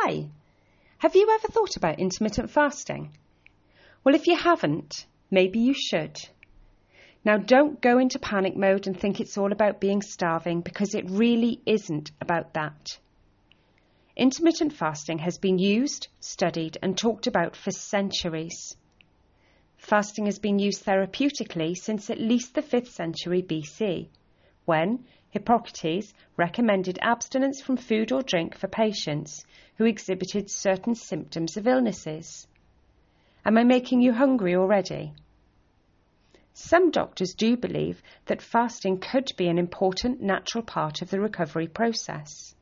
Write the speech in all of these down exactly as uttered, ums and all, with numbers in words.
Hi! Have you ever thought about intermittent fasting? Well, if you haven't, maybe you should. Now, don't go into panic mode and think it's all about being starving, because it really isn't about that. Intermittent fasting has been used, studied, and talked about for centuries. Fasting has been used therapeutically since at least the fifth century B C, when Hippocrates recommended abstinence from food or drink for patients who exhibited certain symptoms of illnesses. Am I making you hungry already? Some doctors do believe that fasting could be an important natural part of the recovery process.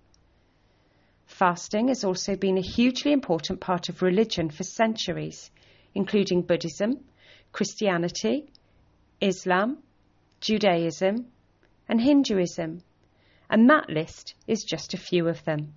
Fasting has also been a hugely important part of religion for centuries, including Buddhism, Christianity, Islam, Judaism, and Hinduism, and that list is just a few of them.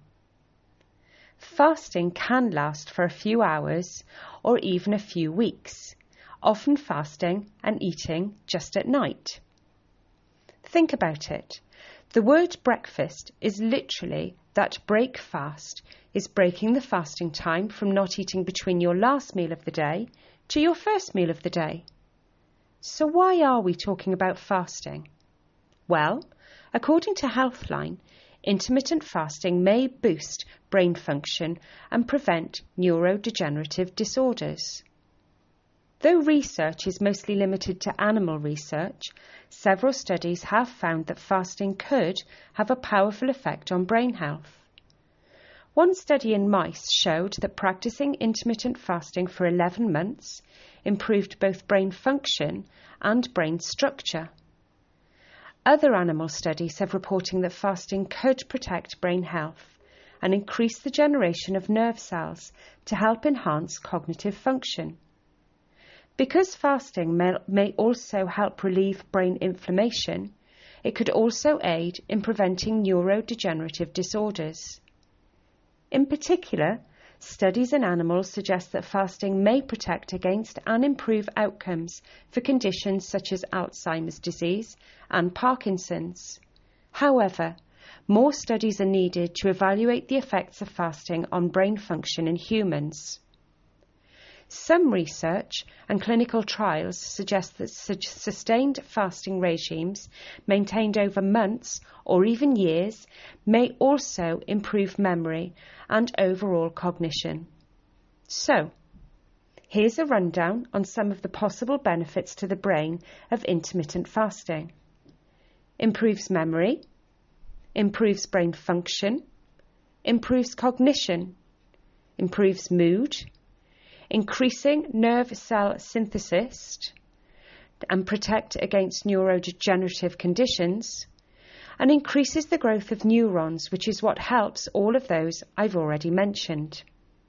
Fasting can last for a few hours or even a few weeks, often fasting and eating just at night. Think about it. The word breakfast is literally that break fast is breaking the fasting time from not eating between your last meal of the day to your first meal of the day. So why are we talking about fasting? Well, according to Healthline, intermittent fasting may boost brain function and prevent neurodegenerative disorders. Though research is mostly limited to animal research, several studies have found that fasting could have a powerful effect on brain health. One study in mice showed that practicing intermittent fasting for eleven months improved both brain function and brain structure. Other animal studies have reporting that fasting could protect brain health and increase the generation of nerve cells to help enhance cognitive function. Because fasting may, may also help relieve brain inflammation, it could also aid in preventing neurodegenerative disorders. In particular, studies in animals suggest that fasting may protect against and improve outcomes for conditions such as Alzheimer's disease and Parkinson's. However, more studies are needed to evaluate the effects of fasting on brain function in humans. Some research and clinical trials suggest that sustained fasting regimes maintained over months or even years may also improve memory and overall cognition. So, here's a rundown on some of the possible benefits to the brain of intermittent fasting. Improves memory, improves brain function, improves cognition, improves mood, increasing nerve cell synthesis and protect against neurodegenerative conditions, and increases the growth of neurons, which is what helps all of those I've already mentioned.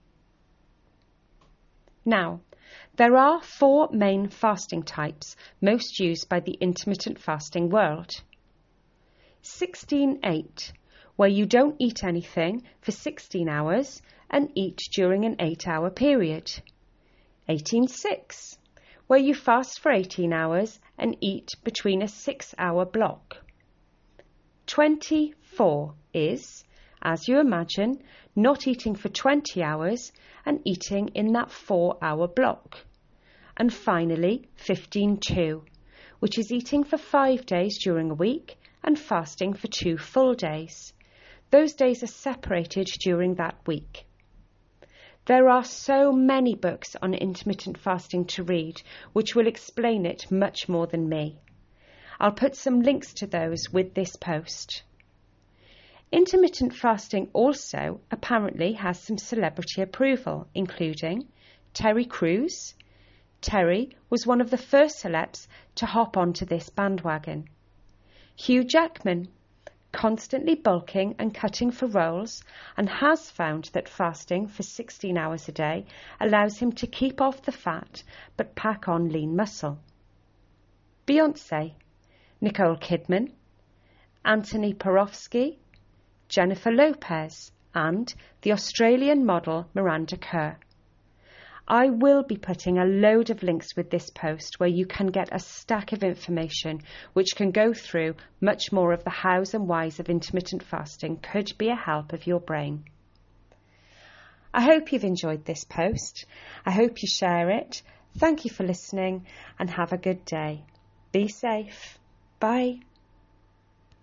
Now, there are four main fasting types most used by the intermittent fasting world. sixteen eight, where you don't eat anything for sixteen hours and eat during an eight-hour period. eighteen six, where you fast for eighteen hours and eat between a six-hour block. twenty-four is, as you imagine, not eating for twenty hours and eating in that four-hour block. And finally, fifteen two, which is eating for five days during a week and fasting for two full days. Those days are separated during that week. There are so many books on intermittent fasting to read, which will explain it much more than me. I'll put some links to those with this post. Intermittent fasting also apparently has some celebrity approval, including Terry Crews. Terry was one of the first celebs to hop onto this bandwagon. Hugh Jackman, constantly bulking and cutting for roles, and has found that fasting for sixteen hours a day allows him to keep off the fat but pack on lean muscle. Beyoncé, Nicole Kidman, Anthony Porofsky, Jennifer Lopez, and the Australian model Miranda Kerr. I will be putting a load of links with this post where you can get a stack of information which can go through much more of the hows and whys of intermittent fasting could be a help of your brain. I hope you've enjoyed this post. I hope you share it. Thank you for listening and have a good day. Be safe. Bye.